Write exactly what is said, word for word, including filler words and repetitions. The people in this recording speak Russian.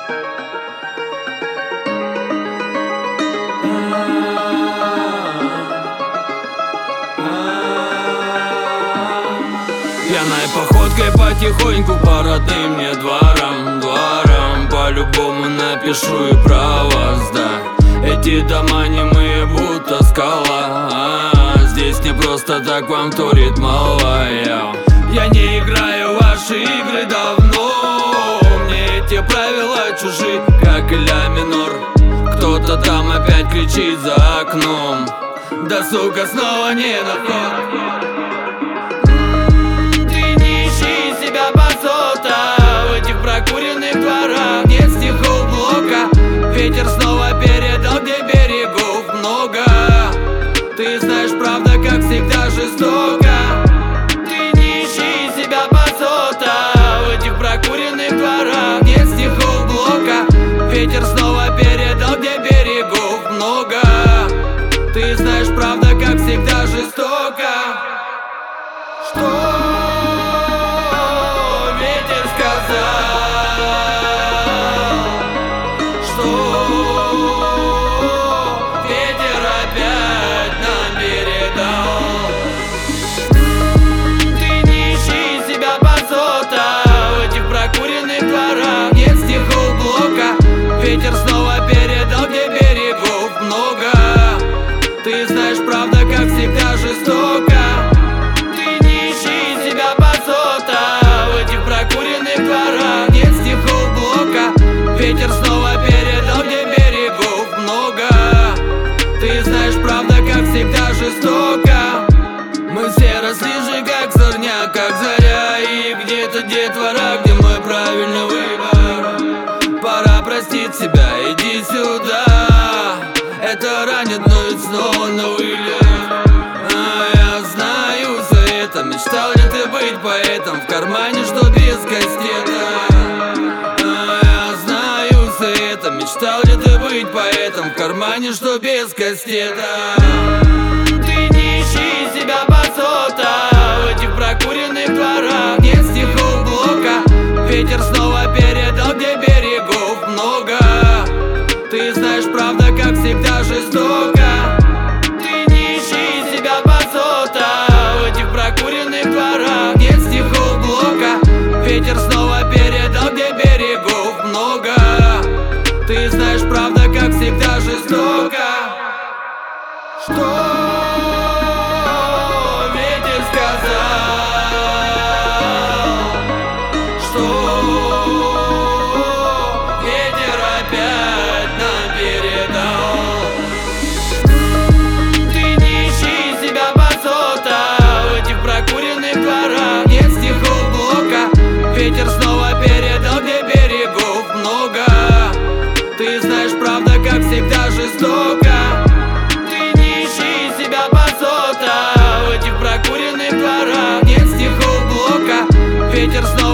Пьяной походкой потихоньку по родным мне дворам, дворам по-любому напишу и про вас, да. Эти дома немые, будто скала, а, здесь не просто так вам вторит малая. Я не играю в ваши игры давно, мне эти правила чужи, как и ля минор. Кто-то там опять кричит за окном, да сука снова не на вход. В этих прокуренных дворах нет стихов блока. Ветер снова передал, где берегов много. Ты знаешь, правда, как всегда жестоко. Ты не ищи себя басота. В этих прокуренных дворах нет стихов блока. Ветер снова передал, где берегов много. Ты знаешь, правда, как всегда жестоко. Что? Ветер снова передал, где берегов много. Ты знаешь, правда, как всегда жестоко. Ты не ищи себя басота. В этих прокуренных дворах нет стихов блока. Ветер снова передал, где берегов много. Ты знаешь, правда, как всегда жестоко. Мы все росли же как сорняк, как заря. И где-то детвора, где мой правильный выбор. Пора простить себя, иди сюда. Это ранит, но ведь снова на вылет. А я знаю все это. Мечтал ли ты быть поэтом? В кармане, что без кастета. А я знаю все это. Мечтал ли ты быть поэтом? В кармане, что без кастета. Ты не ищи себя басота. В этих прокуренных дворах нет стихов блока. Ветер снова передал, где берегов много. Ты знаешь, правда, как всегда жестоко. Ты не ищи себя басота. В этих прокуренных дворах нет стихов блока. Ветер снова передал, где берегов много. Ты знаешь, правда, как всегда жестоко. Что? Ветер снова передал, где берегов много. Ты знаешь, правда, как всегда жестоко. Ты не ищи себя басота. В этих прокуренных дворах нет стихов блока. Ветер снова